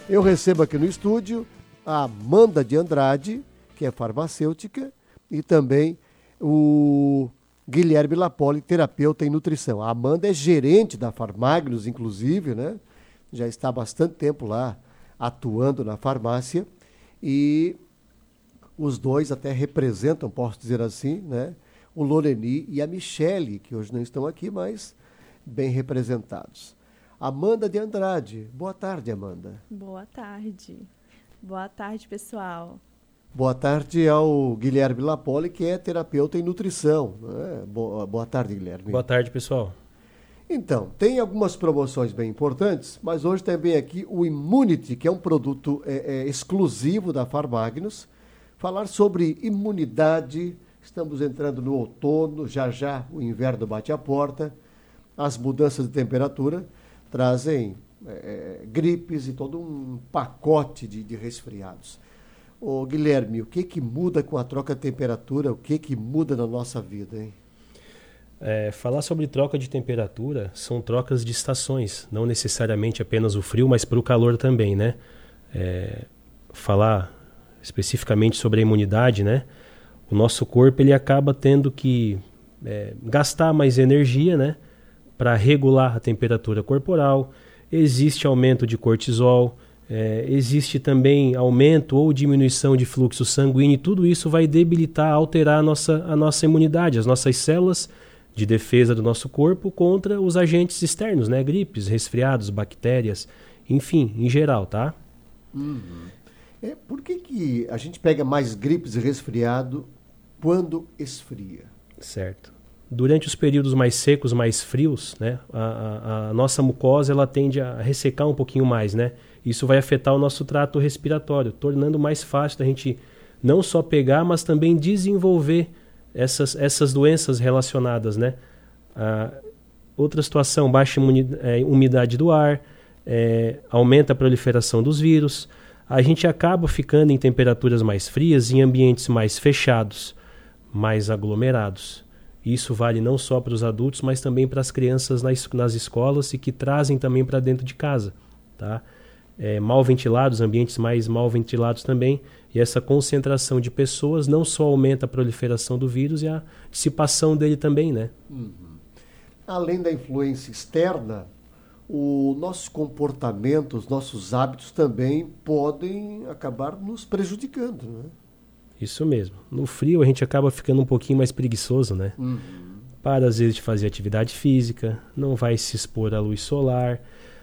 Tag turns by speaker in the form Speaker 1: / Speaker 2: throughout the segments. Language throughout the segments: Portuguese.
Speaker 1: Eu recebo aqui no estúdio a Amanda de Andrade, que é farmacêutica, e também o Guilherme Lapoli, terapeuta em nutrição. A Amanda é gerente da Farmagnos, inclusive, né? Já está há bastante tempo lá atuando na farmácia, e os dois até representam, posso dizer assim, né? O Loreni e a Michele, que hoje não estão aqui, mas bem representados. Amanda de Andrade. Boa tarde, Amanda.
Speaker 2: Boa tarde. Boa tarde, pessoal.
Speaker 1: Boa tarde ao Guilherme Lapoli, que é terapeuta em nutrição. Né? Boa tarde, Guilherme.
Speaker 3: Boa tarde, pessoal.
Speaker 1: Então, tem algumas promoções bem importantes, mas hoje também aqui o Immunity, que é um produto exclusivo da Farmagnos. Falar sobre imunidade. Estamos entrando no outono, já o inverno bate a porta. As mudanças de temperatura trazem gripes e todo um pacote de resfriados. Ô, Guilherme, o que muda com a troca de temperatura? O que muda na nossa vida, hein?
Speaker 3: Falar sobre troca de temperatura são trocas de estações, não necessariamente apenas o frio, mas para o calor também, né? Falar especificamente sobre a imunidade, né? O nosso corpo ele acaba tendo que gastar mais energia, né? Para regular a temperatura corporal. Existe aumento de cortisol, existe também aumento ou diminuição de fluxo sanguíneo, e tudo isso vai debilitar, alterar a nossa imunidade, as nossas células de defesa do nosso corpo contra os agentes externos, né? Gripes, resfriados, bactérias, enfim, em geral, tá?
Speaker 1: Por que a gente pega mais gripes e resfriado quando esfria?
Speaker 3: Certo. Durante os períodos mais secos, mais frios, né, a nossa mucosa ela tende a ressecar um pouquinho mais, né? Isso vai afetar o nosso trato respiratório, tornando mais fácil da gente não só pegar, mas também desenvolver essas doenças relacionadas, né? Outra situação, baixa umidade do ar, aumenta a proliferação dos vírus. A gente acaba ficando em temperaturas mais frias, em ambientes mais fechados, mais aglomerados. Isso vale não só para os adultos, mas também para as crianças nas escolas e que trazem também para dentro de casa, tá? Mal ventilados, ambientes mais mal ventilados também, e essa concentração de pessoas não só aumenta a proliferação do vírus e a dissipação dele também, né?
Speaker 1: Além da influência externa, o nosso comportamento, os nossos hábitos também podem acabar nos prejudicando, né?
Speaker 3: Isso mesmo. No frio a gente acaba ficando um pouquinho mais preguiçoso, né? Para às vezes de fazer atividade física, não vai se expor à luz solar,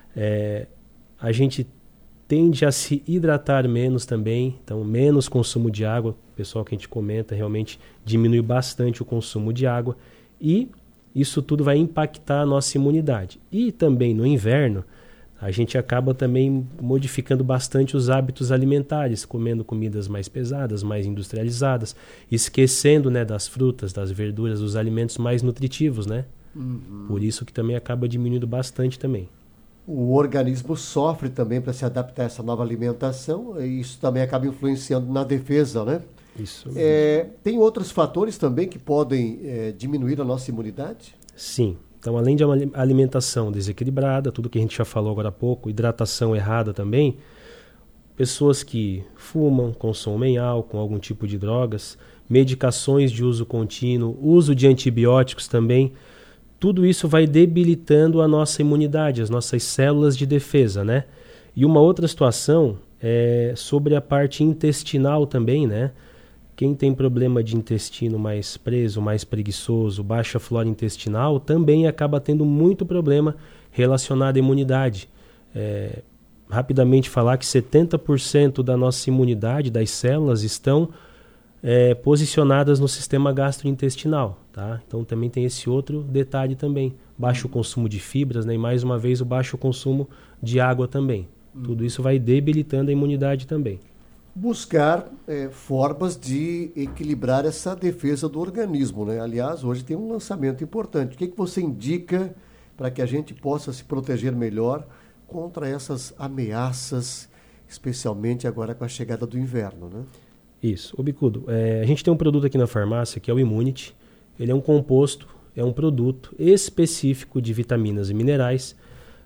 Speaker 3: a gente tende a se hidratar menos também, então menos consumo de água, o pessoal que a gente comenta realmente diminui bastante o consumo de água, e isso tudo vai impactar a nossa imunidade. E também no inverno, a gente acaba também modificando bastante os hábitos alimentares, comendo comidas mais pesadas, mais industrializadas, esquecendo, né, das frutas, das verduras, dos alimentos mais nutritivos, né? Por isso que também acaba diminuindo bastante também.
Speaker 1: O organismo sofre também para se adaptar a essa nova alimentação, e isso também acaba influenciando na defesa, né?
Speaker 3: Isso.
Speaker 1: Tem outros fatores também que podem diminuir a nossa imunidade?
Speaker 3: Sim. Então, além de uma alimentação desequilibrada, tudo que a gente já falou agora há pouco, hidratação errada também, pessoas que fumam, consomem álcool, algum tipo de drogas, medicações de uso contínuo, uso de antibióticos também, tudo isso vai debilitando a nossa imunidade, as nossas células de defesa, né? E uma outra situação é sobre a parte intestinal também, né? Quem tem problema de intestino mais preso, mais preguiçoso, baixa flora intestinal, também acaba tendo muito problema relacionado à imunidade. Rapidamente falar que 70% da nossa imunidade, das células, estão posicionadas no sistema gastrointestinal, tá? Então também tem esse outro detalhe também. Baixo consumo de fibras, né? E mais uma vez o baixo consumo de água também. Tudo isso vai debilitando a imunidade também.
Speaker 1: Buscar formas de equilibrar essa defesa do organismo, né? Aliás, hoje tem um lançamento importante. O que você indica para que a gente possa se proteger melhor contra essas ameaças, especialmente agora com a chegada do inverno, né?
Speaker 3: Isso. Ô Bicudo, a gente tem um produto aqui na farmácia que é o Immunity. Ele é um composto, é um produto específico de vitaminas e minerais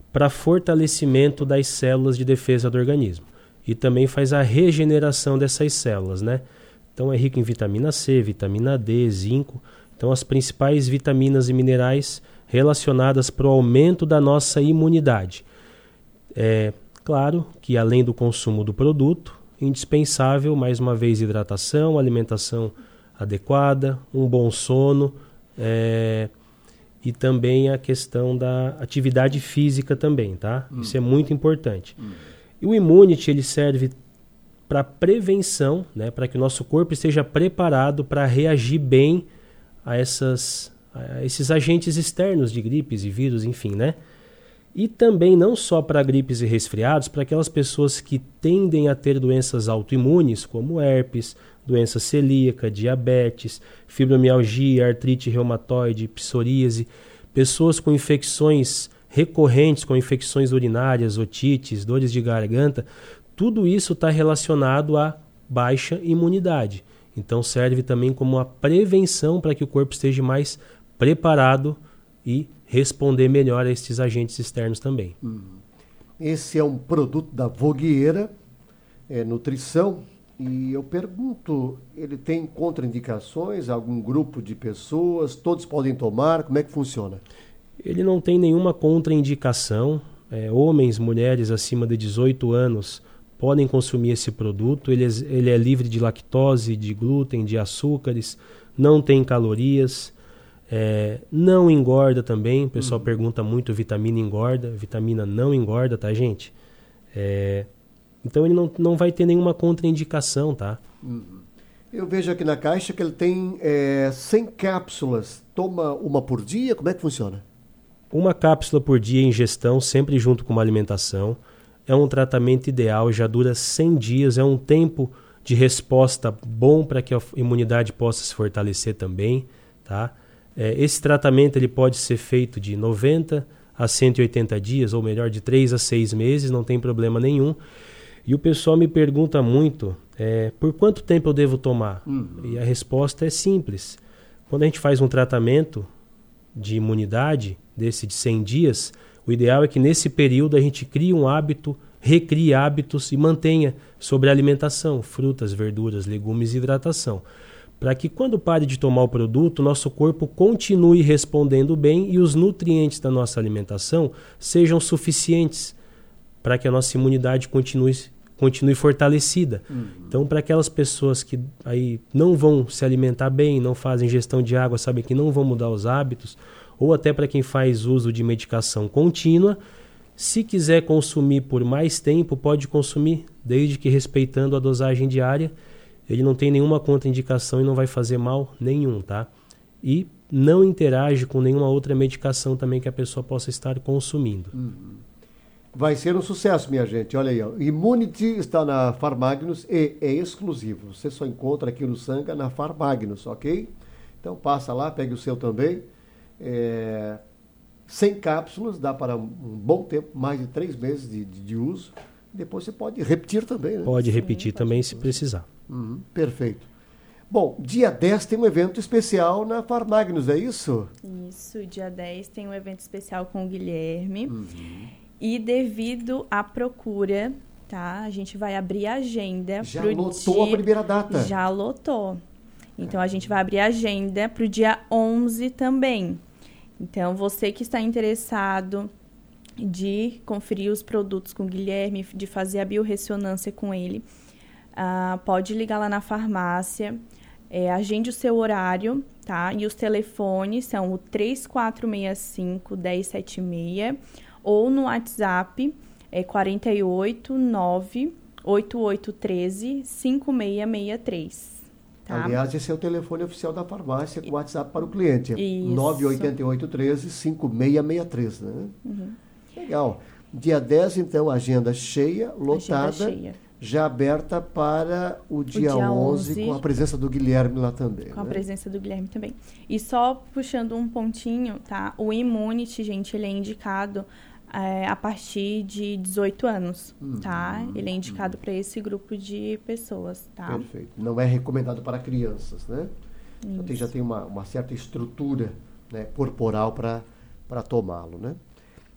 Speaker 3: para fortalecimento das células de defesa do organismo. E também faz a regeneração dessas células, né? Então é rico em vitamina C, vitamina D, zinco. Então as principais vitaminas e minerais relacionadas para o aumento da nossa imunidade. É claro que além do consumo do produto, indispensável, mais uma vez, hidratação, alimentação adequada, um bom sono, e também a questão da atividade física também, tá? Isso é muito importante. E o Immunity, ele serve para prevenção, né? Para que o nosso corpo esteja preparado para reagir bem a esses agentes externos de gripes e vírus, enfim, né? E também não só para gripes e resfriados, para aquelas pessoas que tendem a ter doenças autoimunes, como herpes, doença celíaca, diabetes, fibromialgia, artrite reumatoide, psoríase, pessoas com infecções recorrentes, com infecções urinárias, otites, dores de garganta, tudo isso está relacionado à baixa imunidade. Então serve também como uma prevenção para que o corpo esteja mais preparado e responder melhor a esses agentes externos também.
Speaker 1: Esse é um produto da Vogueira, nutrição, e eu pergunto, ele tem contraindicações, algum grupo de pessoas, todos podem tomar, como é que funciona?
Speaker 3: Ele não tem nenhuma contraindicação, homens, mulheres acima de 18 anos podem consumir esse produto, ele é livre de lactose, de glúten, de açúcares, não tem calorias, não engorda também, o pessoal pergunta muito, vitamina engorda, vitamina não engorda, tá, gente? Então ele não vai ter nenhuma contraindicação, tá?
Speaker 1: Eu vejo aqui na caixa que ele tem 100 cápsulas, toma uma por dia, como é que funciona?
Speaker 3: Uma cápsula por dia em ingestão, sempre junto com uma alimentação. É um tratamento ideal, já dura 100 dias, é um tempo de resposta bom para que a imunidade possa se fortalecer também, tá? Esse tratamento ele pode ser feito de 90 a 180 dias, ou melhor, de 3 a 6 meses, não tem problema nenhum. E o pessoal me pergunta muito, por quanto tempo eu devo tomar? E a resposta é simples. Quando a gente faz um tratamento de imunidade, desse de 100 dias, o ideal é que nesse período a gente crie um hábito, recrie hábitos e mantenha sobre a alimentação, frutas, verduras, legumes e hidratação. Para que quando pare de tomar o produto, nosso corpo continue respondendo bem e os nutrientes da nossa alimentação sejam suficientes para que a nossa imunidade continue fortalecida. Então, para aquelas pessoas que aí não vão se alimentar bem, não fazem ingestão de água, sabem que não vão mudar os hábitos, ou até para quem faz uso de medicação contínua, se quiser consumir por mais tempo, pode consumir, desde que respeitando a dosagem diária. Ele não tem nenhuma contraindicação e não vai fazer mal nenhum, tá? E não interage com nenhuma outra medicação também que a pessoa possa estar consumindo.
Speaker 1: Vai ser um sucesso, minha gente. Olha aí, ó. Immunity está na Farmagnus e é exclusivo. Você só encontra aqui no Sanga na Farmagnus, ok? Então passa lá, pegue o seu também. 100 cápsulas, dá para um bom tempo, mais de 3 meses de uso. Depois você pode repetir também, né?
Speaker 3: Pode repetir também se precisar.
Speaker 1: Perfeito. Bom, dia 10 tem um evento especial na Farmagnus, é isso?
Speaker 2: Isso, dia 10 tem um evento especial com o Guilherme. E devido à procura, tá? A gente vai abrir a agenda.
Speaker 1: Já lotou a primeira data?
Speaker 2: Já lotou. Então, a gente vai abrir a agenda para o dia 11 também. Então, você que está interessado de conferir os produtos com o Guilherme, de fazer a biorressonância com ele, pode ligar lá na farmácia, agende o seu horário, tá? E os telefones são o 3465-1076 ou no WhatsApp 489-8813-5663. Tá?
Speaker 1: Aliás, esse é o telefone oficial da farmácia com o WhatsApp para o cliente. 98813-5663, né? Legal. Dia 10, então, agenda cheia, lotada, já aberta para o dia 11, com a presença do Guilherme lá também.
Speaker 2: Com a presença do Guilherme também. E só puxando um pontinho, tá? O Immunity, gente, ele é indicado a partir de 18 anos, tá? Ele é indicado para esse grupo de pessoas, tá?
Speaker 1: Perfeito. Não é recomendado para crianças, né? Então já tem uma certa estrutura, né, corporal para tomá-lo, né?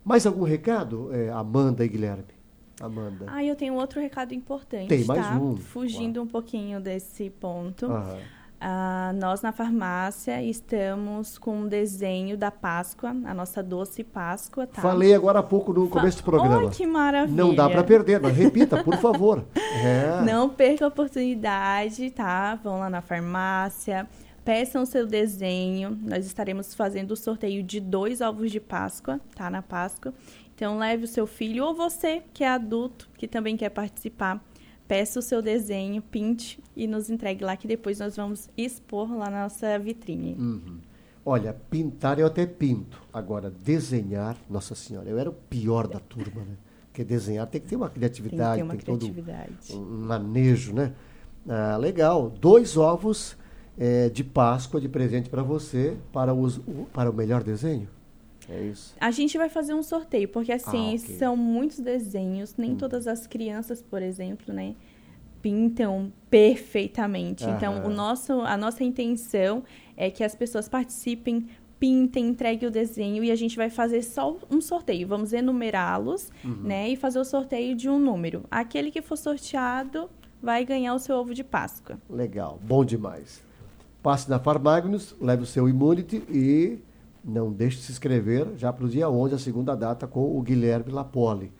Speaker 1: Mais algum recado, Amanda e Guilherme? Amanda.
Speaker 2: Eu tenho outro recado importante.
Speaker 1: Tem mais um.
Speaker 2: Fugindo um pouquinho desse ponto.
Speaker 1: Aham.
Speaker 2: Nós, na farmácia, estamos com um desenho da Páscoa, a nossa doce Páscoa, tá?
Speaker 1: Falei agora há pouco no começo do programa.
Speaker 2: Que maravilha!
Speaker 1: Não dá para perder, mas repita, por favor.
Speaker 2: Não perca a oportunidade, tá? Vão lá na farmácia, peçam o seu desenho. Nós estaremos fazendo o sorteio de 2 ovos de Páscoa, tá? Na Páscoa. Então, leve o seu filho ou você, que é adulto, que também quer participar. Peça o seu desenho, pinte e nos entregue lá, que depois nós vamos expor lá na nossa vitrine.
Speaker 1: Uhum. Olha, pintar eu até pinto. Agora, desenhar, Nossa Senhora, eu era o pior da turma, né? Porque desenhar tem que ter uma criatividade, tem todo um manejo, né? Legal. 2 ovos de Páscoa de presente para você, para o melhor desenho. É isso.
Speaker 2: A gente vai fazer um sorteio, porque assim,
Speaker 1: ok.
Speaker 2: são muitos desenhos, nem todas as crianças, por exemplo, né, pintam perfeitamente. Então, a nossa intenção é que as pessoas participem, pintem, entreguem o desenho e a gente vai fazer só um sorteio. Vamos enumerá-los, né, e fazer o sorteio de um número. Aquele que for sorteado vai ganhar o seu ovo de Páscoa.
Speaker 1: Legal, bom demais. Passe na Farmagnus, leve o seu Immunity e não deixe de se inscrever já para o dia 11, a segunda data, com o Guilherme Lapoli.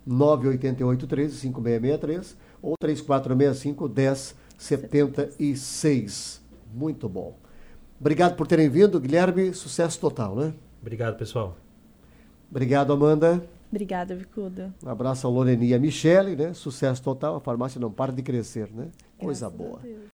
Speaker 1: 988-13-5663 ou 3465-1076. Muito bom. Obrigado por terem vindo, Guilherme. Sucesso total, né?
Speaker 3: Obrigado, pessoal.
Speaker 1: Obrigado, Amanda.
Speaker 2: Obrigada, Vicudo.
Speaker 1: Um abraço ao Loreni e a Michele, né? Sucesso total. A farmácia não para de crescer, né? Coisa boa.